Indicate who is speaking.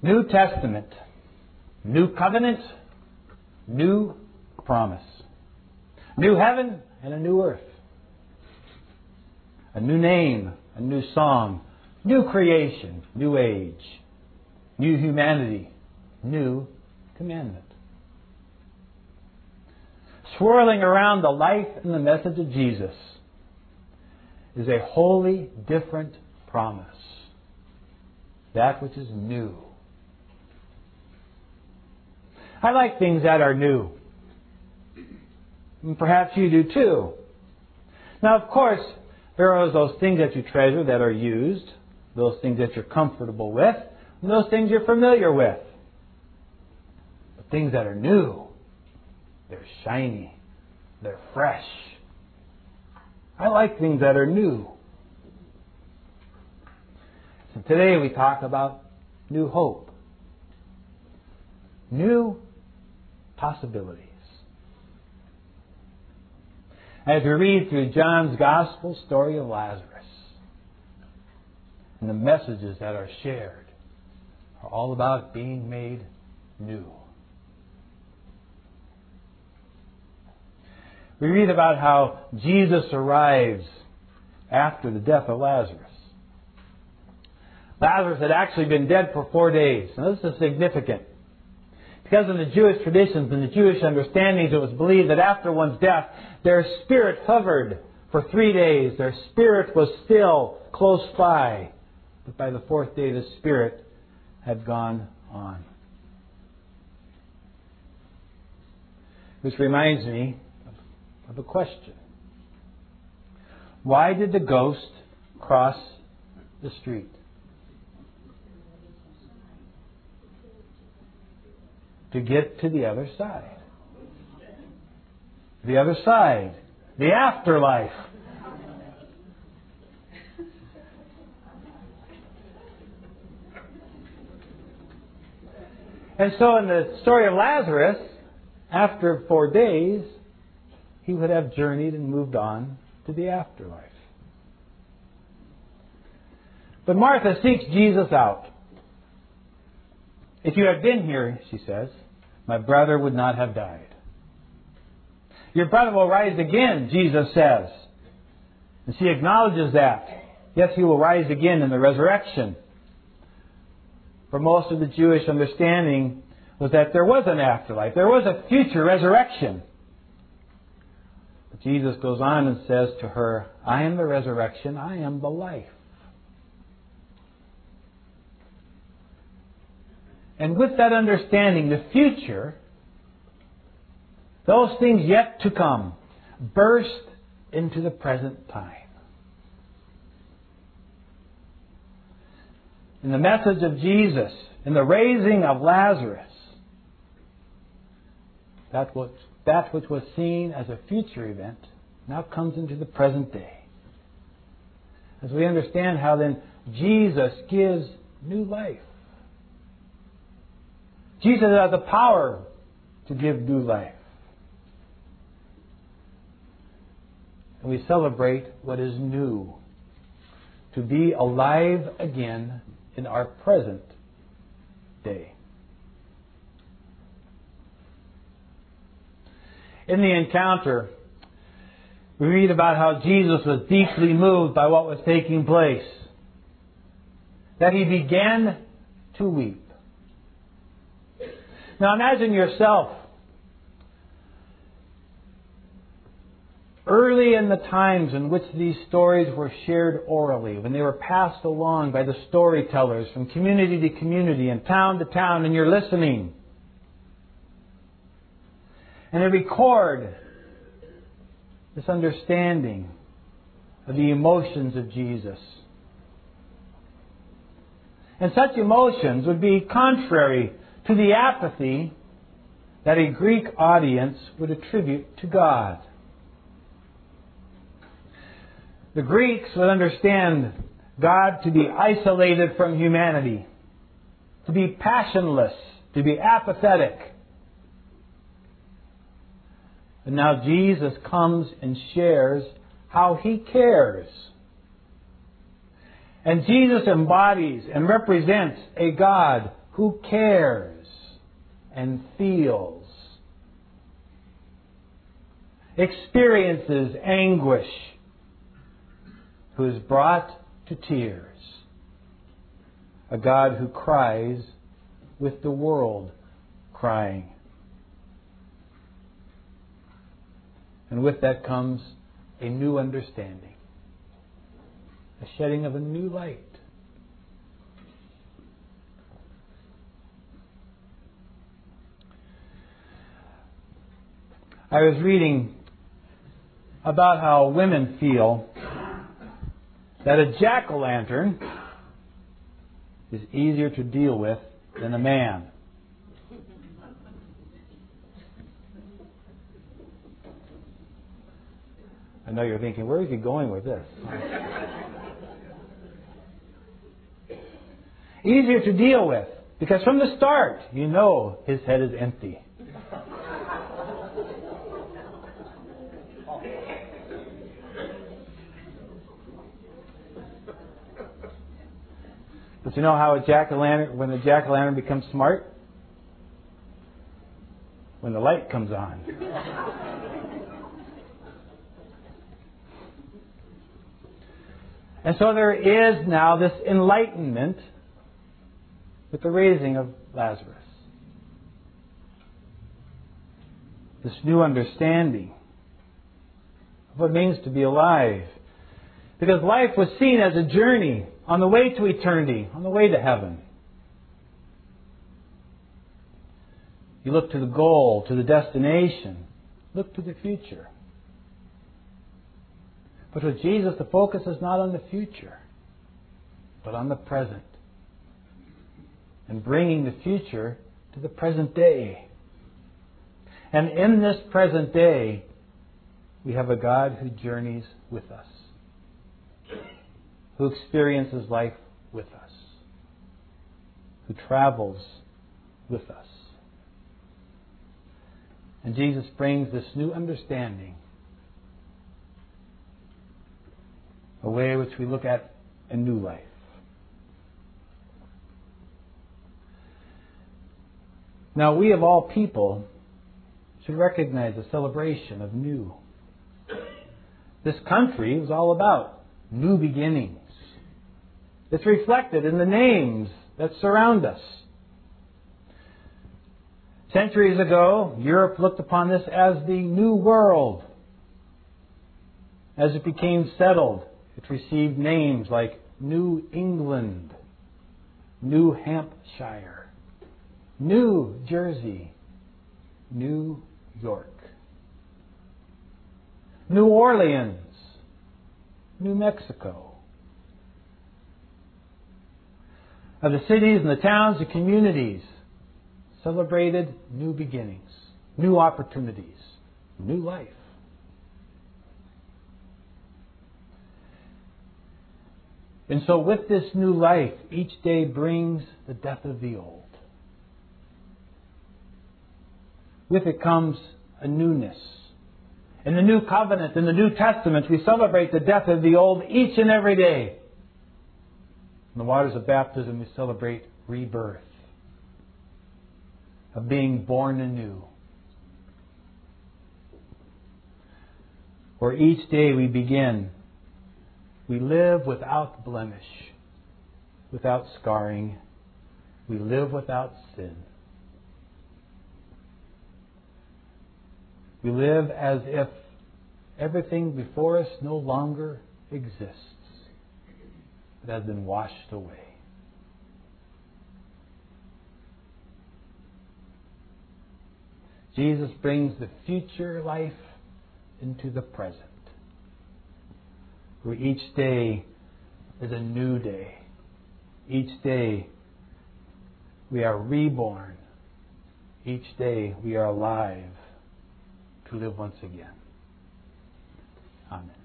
Speaker 1: New Testament, new covenant, new promise. New heaven and a new earth. A new name, a new song, new creation, new age, new humanity, new commandment. Swirling around the life and the message of Jesus is a wholly different promise. That which is new. I like things that are new. And perhaps you do too. Now, of course, there are those things that you treasure that are used, those things that you're comfortable with, and those things you're familiar with. But things that are new, they're shiny, they're fresh. I like things that are new. So today we talk about new hope, new possibilities. As we read through John's Gospel story of Lazarus, and the messages that are shared are all about being made new. We read about how Jesus arrives after the death of Lazarus. Lazarus had actually been dead for 4 days. Now this is significant. Because in the Jewish traditions and the Jewish understandings, it was believed that after one's death, their spirit hovered for 3 days. Their spirit was still close by. But by the 4th day, the spirit had gone on. Which reminds me of a question. Why did the ghost cross the street? To get to the other side. The other side. The afterlife. And so in the story of Lazarus, after 4 days, he would have journeyed and moved on to the afterlife. But Martha seeks Jesus out. If you had been here, she says, my brother would not have died. Your brother will rise again, Jesus says. And she acknowledges that. Yes, he will rise again in the resurrection. For most of the Jewish understanding was that there was an afterlife. There was a future resurrection. But Jesus goes on and says to her, I am the resurrection, I am the life. And with that understanding, the future, those things yet to come, burst into the present time. In the message of Jesus, in the raising of Lazarus, that which was seen as a future event now comes into the present day. As we understand how then Jesus gives new life. Jesus has the power to give new life. And we celebrate what is new. To be alive again in our present day. In the encounter, we read about how Jesus was deeply moved by what was taking place. That he began to weep. Now imagine yourself early in the times in which these stories were shared orally, when they were passed along by the storytellers from community to community and town to town, and you're listening. And they record this understanding of the emotions of Jesus. And such emotions would be contrary to the apathy that a Greek audience would attribute to God. The Greeks would understand God to be isolated from humanity, to be passionless, to be apathetic. And now Jesus comes and shares how He cares. And Jesus embodies and represents a God who cares and feels, experiences anguish, who is brought to tears. A God who cries with the world crying. And with that comes a new understanding, a shedding of a new light. I was reading about how women feel that a jack-o'-lantern is easier to deal with than a man. I know you're thinking, where is he going with this? Easier to deal with, because from the start, you know his head is empty. But you know how when a jack-o'-lantern becomes smart? When the light comes on. And so there is now this enlightenment with the raising of Lazarus. This new understanding of what it means to be alive. Because life was seen as a journey on the way to eternity, on the way to heaven. You look to the goal, to the destination. Look to the future. But with Jesus, the focus is not on the future, but on the present. And bringing the future to the present day. And in this present day, we have a God who journeys with us, who experiences life with us, who travels with us. And Jesus brings this new understanding, a way in which we look at a new life. Now, we of all people should recognize the celebration of new. This country is all about new beginnings. It's reflected in the names that surround us. Centuries ago, Europe looked upon this as the New World. As it became settled, it received names like New England, New Hampshire, New Jersey, New York, New Orleans, New Mexico. Of the cities and the towns, the communities celebrated new beginnings, new opportunities, new life. And so with this new life, each day brings the death of the old. With it comes a newness. In the New Covenant, in the New Testament, we celebrate the death of the old each and every day. In the waters of baptism, we celebrate rebirth, of being born anew. For each day we begin, we live without blemish, without scarring. We live without sin. We live as if everything before us no longer exists. It has been washed away. Jesus brings the future life into the present, where each day is a new day. Each day we are reborn. Each day we are alive to live once again. Amen.